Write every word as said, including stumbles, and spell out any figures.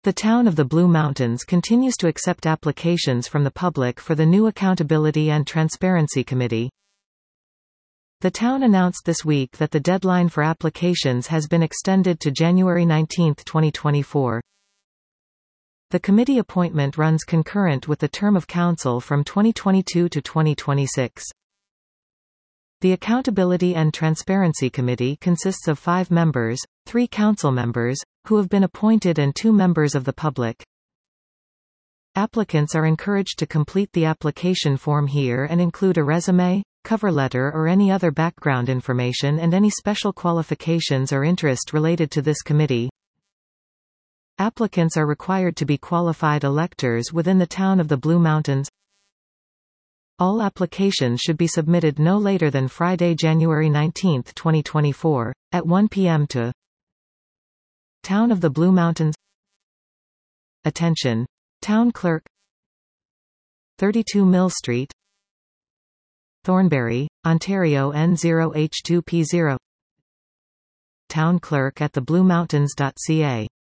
The Town of the Blue Mountains continues to accept applications from the public for the new Accountability and Transparency Committee. The town announced this week that the deadline for applications has been extended to January nineteenth twenty twenty-four. The committee appointment runs concurrent with the term of council from twenty twenty-two to twenty twenty-six. The Accountability and Transparency Committee consists of five members, three council members, who have been appointed, and two members of the public. Applicants are encouraged to complete the application form here and include a resume, cover letter or any other background information and any special qualifications or interest related to this committee. Applicants are required to be qualified electors within the Town of the Blue Mountains. All applications should be submitted no later than Friday, January nineteenth twenty twenty-four, at one p m to Town of the Blue Mountains. Attention! Town Clerk, thirty-two Mill Street, Thornbury, Ontario N zero H two P zero. Town Clerk at the blue mountains dot c a